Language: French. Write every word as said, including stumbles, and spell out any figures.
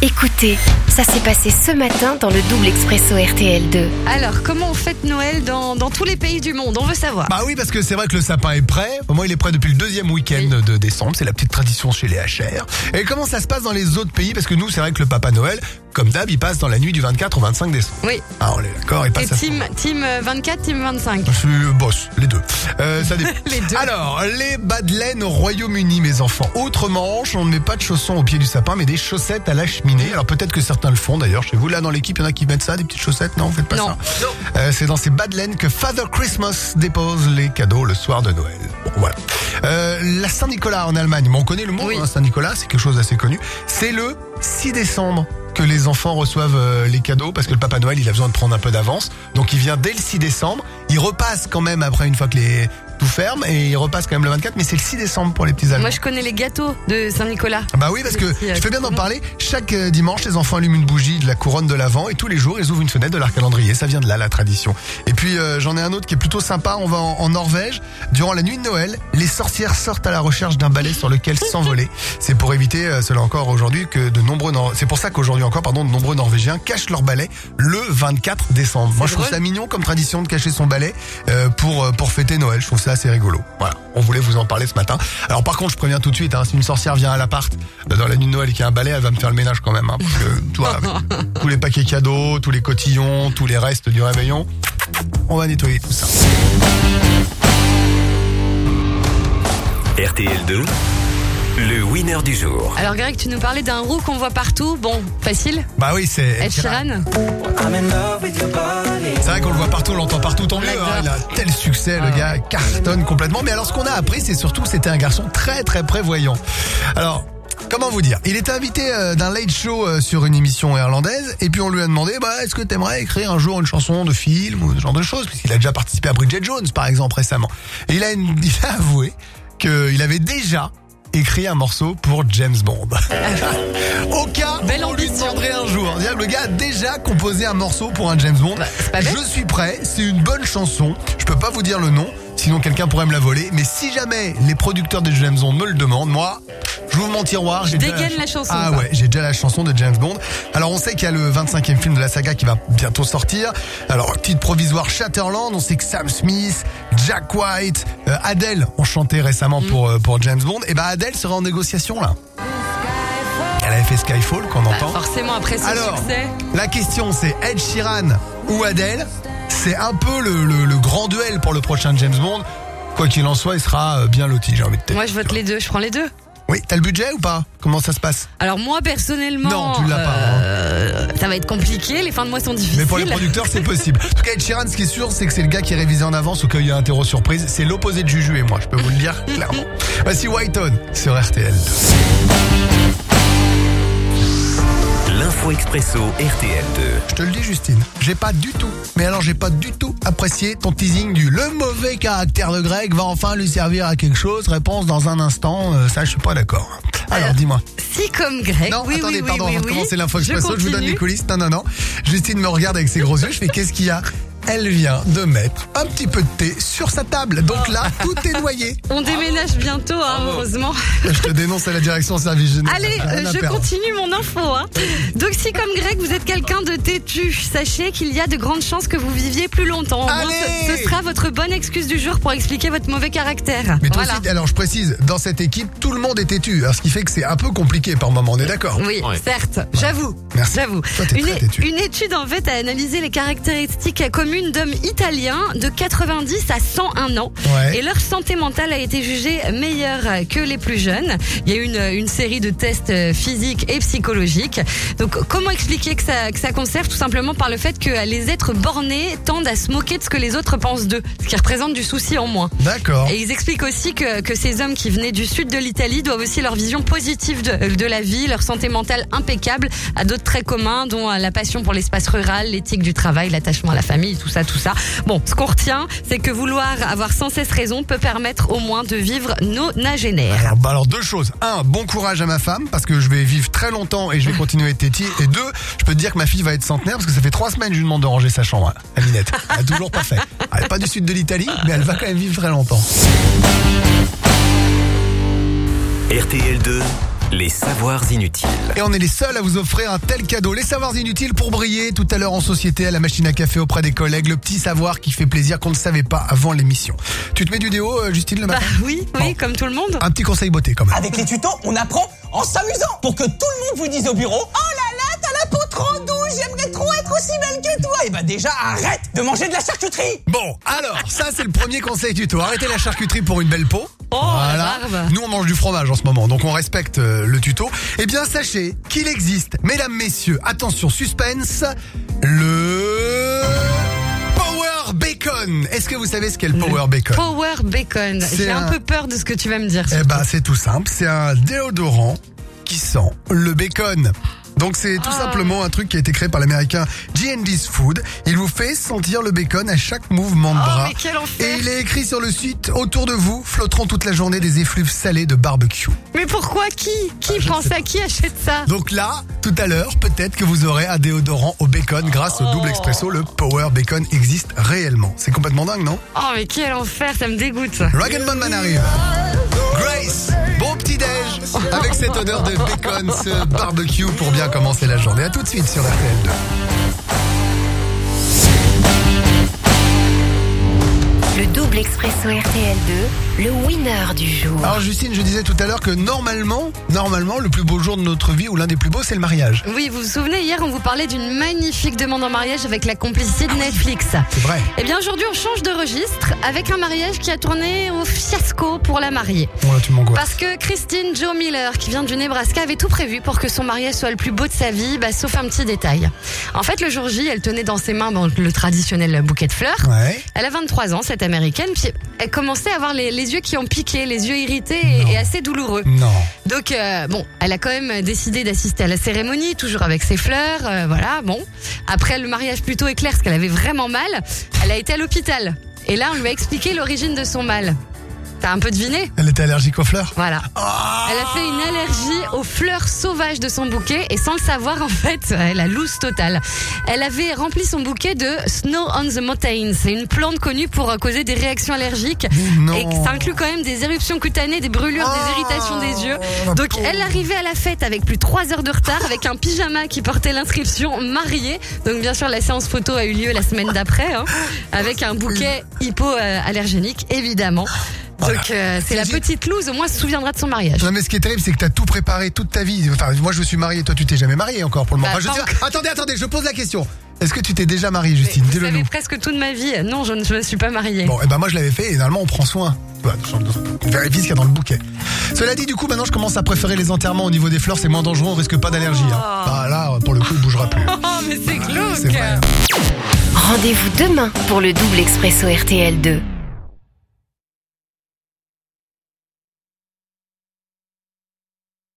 Écoutez, ça s'est passé ce matin dans le double expresso R T L deux. Alors, comment on fête Noël dans, dans tous les pays du monde? On veut savoir. Bah oui, parce que c'est vrai que le sapin est prêt. Au moins, il est prêt depuis le deuxième week-end Oui. de décembre. C'est la petite tradition chez les H R. Et comment ça se passe dans les autres pays? Parce que nous, c'est vrai que le Papa Noël, comme d'hab, il passe dans la nuit du vingt-quatre au vingt-cinq décembre. Oui. Ah, on est d'accord, il Et passe à... team, team vingt-quatre, team vingt-cinq. Je suis le boss, les deux. Euh, ça dépend. Les deux. Alors, les bas de laine au Royaume-Uni, mes enfants. Autre manche, on ne met pas de chaussons au pied du sapin, mais des chaussettes à la cheminée. Alors peut-être que certains le font d'ailleurs. Chez vous, là, dans l'équipe, il y en a qui mettent ça, des petites chaussettes. Non, vous faites pas Non. ça. Euh, c'est dans ces bas de laine que Father Christmas dépose les cadeaux le soir de Noël. Bon, voilà. Euh, la Saint-Nicolas en Allemagne. Bon, on connaît le mot, Oui. hein, Saint-Nicolas, c'est quelque chose d'assez connu. C'est le six décembre que les enfants reçoivent euh, les cadeaux parce que le Papa Noël, il a besoin de prendre un peu d'avance. Donc il vient dès le six décembre. Il repasse quand même après une fois que les tout ferme et il repasse quand même le vingt-quatre, mais c'est le six décembre pour les petits Allemands. Moi, je connais les gâteaux de Saint-Nicolas. Bah oui, parce que Si, euh, je fais bien d'en parler. Chaque euh, dimanche, les enfants allument une bougie de la couronne de l'Avent et tous les jours, ils ouvrent une fenêtre de leur calendrier. Ça vient de là, la tradition. Et puis, euh, j'en ai un autre qui est plutôt sympa. On va en, en Norvège. Durant la nuit de Noël, les sorcières sortent à la recherche d'un balai sur lequel s'envoler. C'est pour éviter, euh, cela encore aujourd'hui, que de nombreux... Nor- C'est pour ça qu'aujourd'hui encore, pardon, de nombreux Norvégiens cachent leur balai le vingt-quatre décembre. Moi, je trouve drôle. ça mignon comme tradition de cacher son balai euh, pour euh, pour fêter Noël. Je trouve ça assez rigolo. Voilà, on voulait vous en parler ce matin. Alors par contre, je préviens tout de suite, hein, si une sorcière vient à l'appart euh, dans la nuit de Noël et qu'il y a un balai, elle va me faire le ménage quand même. Hein, parce que, tu vois, avec tous les paquets cadeaux, tous les cotillons, tous les restes du réveillon, on va nettoyer tout ça. R T L deux, le winner du jour. Alors, Greg, tu nous parlais d'un roux qu'on voit partout. Bon, facile. Bah oui, c'est Ed Sheeran. C'est vrai qu'on le voit partout, on l'entend partout, tant mieux. l'adore. Hein, il a tel succès, le gars cartonne complètement. Mais alors ce qu'on a appris, c'est surtout c'était un garçon très très prévoyant. Alors, comment vous dire? Il était invité euh, d'un late show euh, sur une émission irlandaise et puis on lui a demandé bah est-ce que t'aimerais écrire un jour une chanson de film ou ce genre de choses, puisqu'il a déjà participé à Bridget Jones par exemple récemment. Et il a, une, il a avoué qu'il avait déjà écrit un morceau pour James Bond. Au cas où Belle on lui ambition. demanderait un jour. C'est-à-dire que le gars a déjà composé un morceau pour un James Bond. Bah, c'est pas bête. Je suis prêt, c'est une bonne chanson. Je peux pas vous dire le nom, sinon quelqu'un pourrait me la voler. Mais si jamais les producteurs de James Bond me le demandent, moi, j'ouvre mon tiroir. J'ai déjà Dégaine la chanson, Ah quoi. ouais, j'ai déjà la chanson de James Bond. Alors on sait qu'il y a le vingt-cinquième film de la saga qui va bientôt sortir. Alors titre provisoire Shatterland, on sait que Sam Smith, Jack White, euh, Adele ont chanté récemment Mm. pour euh, pour James Bond. Et bah Adele sera en négociation là. Elle avait fait Skyfall qu'on Bah, entend. forcément, après son Alors, succès. la question c'est Ed Sheeran ou Adele. C'est un peu le, le, le grand duel pour le prochain James Bond. Quoi qu'il en soit, il sera euh, bien loti, j'ai envie de te dire. Moi, je vote les deux. Je prends les deux. Oui, t'as le budget ou pas? Comment ça se passe? Alors, moi, personnellement. Non, tu l'as pas, euh, Ça va être compliqué. Les fins de mois sont difficiles. Mais pour les producteurs, c'est possible. En tout cas, Ed Sheeran, ce qui est sûr, c'est que c'est le gars qui est révisé en avance au cas où il y a un terreau surprise. C'est l'opposé de Juju et moi, je peux vous le dire clairement. Voici Whitehall sur R T L. L'info expresso R T L deux. Je te le dis, Justine, j'ai pas du tout, mais alors j'ai pas du tout apprécié ton teasing du le mauvais caractère de Greg va enfin lui servir à quelque chose. Réponse dans un instant, euh, ça je suis pas d'accord. Alors, Alors, dis-moi. Si, comme Greg. Non, oui, attendez, oui, pardon, oui, avant de oui, commencer l'info je expresso, je, vous donne continue. les coulisses. Non, non, non. Justine me regarde avec ses gros yeux, je fais qu'est-ce qu'il y a? Elle vient de mettre un petit peu de thé sur sa table. Donc là, tout est noyé. On déménage bientôt, hein, heureusement. Je te dénonce à la direction service général. Allez, J'ai rien euh, à je perdre. continue mon info. Hein. Donc si comme Greg, vous êtes quelqu'un de têtu, sachez qu'il y a de grandes chances que vous viviez plus longtemps. Au moins, Allez ce, ce sera votre bonne excuse du jour pour expliquer votre mauvais caractère. Mais toi voilà. aussi, alors je précise, dans cette équipe, tout le monde est têtu. Alors ce qui fait que c'est un peu compliqué par moment, on est d'accord? Oui, certes, j'avoue. Merci. J'avoue. Toi, t'es Une, très têtu. une étude en fait a analysé les caractéristiques communes d'hommes italiens de quatre-vingt-dix à cent un ans. Ouais. Et leur santé mentale a été jugée meilleure que les plus jeunes. Il y a eu une, une série de tests physiques et psychologiques. Donc comment expliquer que ça, que ça conserve? Tout simplement par le fait que les êtres bornés tendent à se moquer de ce que les autres pensent d'eux, ce qui représente du souci en moins. D'accord. Et ils expliquent aussi que, que ces hommes qui venaient du sud de l'Italie doivent aussi leur vision positive de, de la vie, leur santé mentale impeccable, à d'autres traits communs, dont la passion pour l'espace rural, l'éthique du travail, l'attachement à la famille, tout ça, tout ça. Bon, ce qu'on retient, c'est que vouloir avoir sans cesse raison peut permettre au moins de vivre nonagénaires. Alors, bah alors deux choses. Un, bon courage à ma femme parce que je vais vivre très longtemps et je vais continuer à être têti. Et deux, je peux te dire que ma fille va être centenaire parce que ça fait trois semaines que je lui demande de ranger sa chambre à Minette. Elle a toujours pas fait. Elle est pas du sud de l'Italie, mais elle va quand même vivre très longtemps. R T L deux, les savoirs inutiles. Et on est les seuls à vous offrir un tel cadeau. Les savoirs inutiles pour briller tout à l'heure en société, à la machine à café auprès des collègues. Le petit savoir qui fait plaisir qu'on ne savait pas avant l'émission. Tu te mets du déo, euh, Justine, le Bah matin? oui, oui, Bon. comme tout le monde. Un petit conseil beauté quand même. Avec les tutos, on apprend en s'amusant. Pour que tout le monde vous dise au bureau: oh là là, t'as la peau trop douce, j'aimerais trop être aussi belle que toi. Et bah déjà, arrête de manger de la charcuterie. Bon, alors, ça c'est le premier conseil tuto. Arrêtez la charcuterie pour une belle peau. Oh, la barbe. Nous on mange du fromage en ce moment, donc on respecte euh, le tuto. Eh bien sachez qu'il existe, mesdames, messieurs, attention, suspense, le Power Bacon. Est-ce que vous savez ce qu'est le Power Bacon? Power Bacon. C'est J'ai un... un peu peur de ce que tu vas me dire. Eh ben c'est tout simple, c'est un déodorant qui sent le bacon. Donc c'est tout Ah. simplement un truc qui a été créé par l'américain G and D's Food. Il vous fait sentir le bacon à chaque mouvement de Oh, bras. mais quel enfer. Et il est écrit sur le site: autour de vous flotteront toute la journée des effluves salés de barbecue. Mais pourquoi qui Qui Ah, je pense sais à qui achète ça? Donc là, tout à l'heure, peut-être que vous aurez un déodorant au bacon grâce au double expresso. Le Power Bacon existe réellement. C'est complètement dingue, non? Oh mais quel enfer, ça me dégoûte. Rag Man arrive. Grace, bon petit déj avec cette odeur de bacon, ce barbecue pour bien commencer la journée. À tout de suite sur R T L deux. Le double expresso R T L deux, le winner du jour. Alors Justine, je disais tout à l'heure que normalement, normalement, le plus beau jour de notre vie ou l'un des plus beaux, c'est le mariage. Oui, vous vous souvenez, hier on vous parlait d'une magnifique demande en mariage avec la complicité de Netflix. C'est vrai. Eh bien aujourd'hui on change de registre avec un mariage qui a tourné au fiasco pour la mariée. Bon là, tu m'angoisses. Parce que Christine Joe Miller, qui vient du Nebraska, avait tout prévu pour que son mariage soit le plus beau de sa vie, bah, sauf un petit détail. En fait, le jour J, elle tenait dans ses mains bon, le traditionnel bouquet de fleurs. Ouais. Elle a vingt-trois ans, cette américaine, puis elle commençait à avoir les, les yeux qui ont piqué, les yeux irrités et, et assez douloureux. Non. Donc, euh, bon, elle a quand même décidé d'assister à la cérémonie, toujours avec ses fleurs, euh, voilà, bon. Après le mariage plutôt éclair, parce qu'elle avait vraiment mal, elle a été à l'hôpital. Et là, on lui a expliqué l'origine de son mal. T'as un peu deviné? Elle était allergique aux fleurs. Voilà. Ah. Elle a fait une allergie aux fleurs sauvages de son bouquet et sans le savoir, en fait, elle a loose totale. Elle avait rempli son bouquet de Snow on the Mountain. C'est une plante connue pour causer des réactions allergiques. Non. Et ça inclut quand même des éruptions cutanées, des brûlures, Oh, des irritations des yeux. la Donc pauvre. elle arrivait à la fête avec plus de trois heures de retard, avec un pyjama qui portait l'inscription mariée. Donc bien sûr, la séance photo a eu lieu la semaine d'après, hein, avec un bouquet hypoallergénique, évidemment. Voilà. Donc euh, c'est la J'ai- petite loose, au moins elle se souviendra de son mariage. Non mais ce qui est terrible, c'est que t'as tout préparé toute ta vie. Enfin, moi je me suis marié, toi tu t'es jamais marié encore pour le moment. Bah, Enfin, je pas sais pas. Attendez, attendez, je pose la question. Est-ce que tu t'es déjà marié, Justine? Vous Dis-le savez nous. presque toute ma vie. Non, je ne je me suis pas mariée. Bon, et ben moi je l'avais fait et normalement on prend soin. Voilà, on vérifie ce qu'il y a dans le bouquet. Cela dit, du coup, maintenant je commence à préférer les enterrements au niveau des fleurs, c'est moins dangereux, on risque pas d'allergie. Hein. Bah là, pour le coup, il bougera plus. Oh, mais c'est glauque. C'est vrai. Rendez-vous demain pour le double expresso R T L deux.